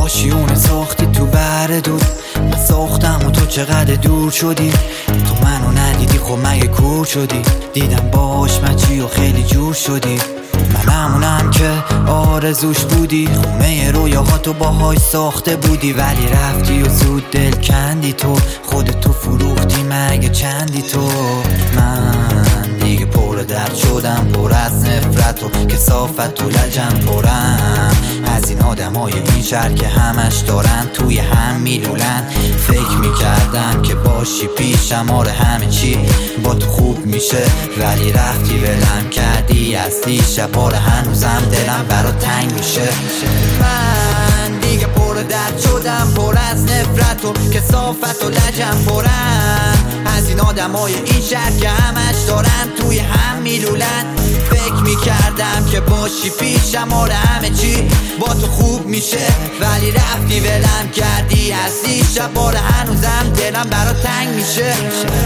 آشیونه ساختی تو بر دور، من ساختم و تو چقدر دور شدی. تو منو ندیدی خب مگه کور شدی؟ دیدم باش من چی و خیلی جور شدی. من همونم که آرزوش بودی، خونه رویاهاتو باهاش ساخته بودی، ولی رفتی و زود دل کندی. تو خودتو فروختی مگه چندی تو؟ من دیگه پر درد شدم، پر از نفرت و کثافت و لجم پرم از این آدمای این شهر که همش دارن توی هم میلولن. فکر میکردم که باشی پیشم، آره همه چی با تو خوب میشه، ولی رفتی ولم کردی از دیشب. آره هنوزم دلم برات تنگ میشه. من دیگه پر درد شدم، پر از نفرت و کثافت و لجم پرم از این آدمای این شهر که همش دارن توی هم میلولن. فکر میکردم که باشی پیشم، آره همه چی با تو خوب میشه، ولی رفتی ولم کردی از دیشب. آره هنوزم دلم برات تنگ میشه.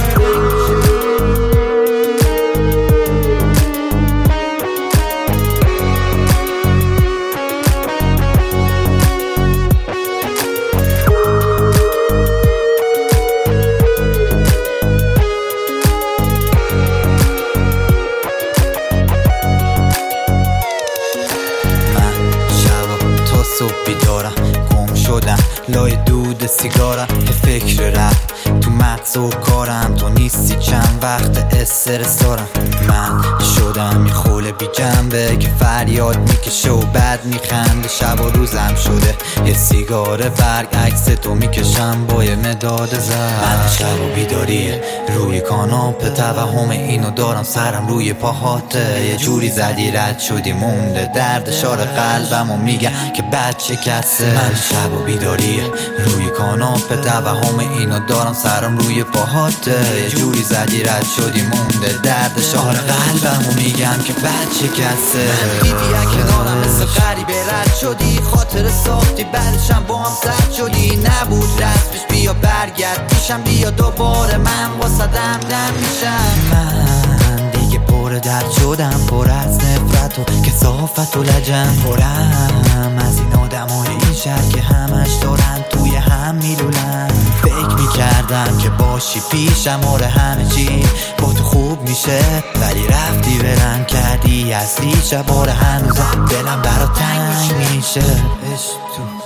صبح بیدارم، گم شدم لای دود سیگارم، به فکر رفت تو مغز و کارم. تو نیستی چند وقت استرس دارم. من شدم یه خوله بی جنبه که فریاد میکشه و بعد میخنده. شب و روزم شده یه سیگار برگ، عکس تو میکشم با یه مداد زرد. من شب و بیداریه روی کاناپه، توهم اینو دارم سرم روی پاهاته. یه جوری زدی رد شدی مونده درد شار قلبم و میگم که بد شکسته. من شب و بیداریه روی کاناپه، توهم اینو دارم سرم روی پاهاته. یه جوری زدی رد شدی مونده درد شار قلبم و میگم که بد شکسته. دیدی کنارم مثل غریبه رد شدی، خاطر ساختی بعدشم با هم سرد شدی. نبود رسمش بیا برگرد پیشم، بیا دوباره من واسدم دم میشم. من دیگه پر درد شدم، پر از نفرت و کثافت و لجم پرم از این آدمای این شهر که همش دارن توی هم میلولن. فکر میکردم که باشی پیشم، آره همه چی با تو خوب میشه، ولی رفتی ولم کردی از دیشب. آره هنوزم دلم برات تنگ میشه.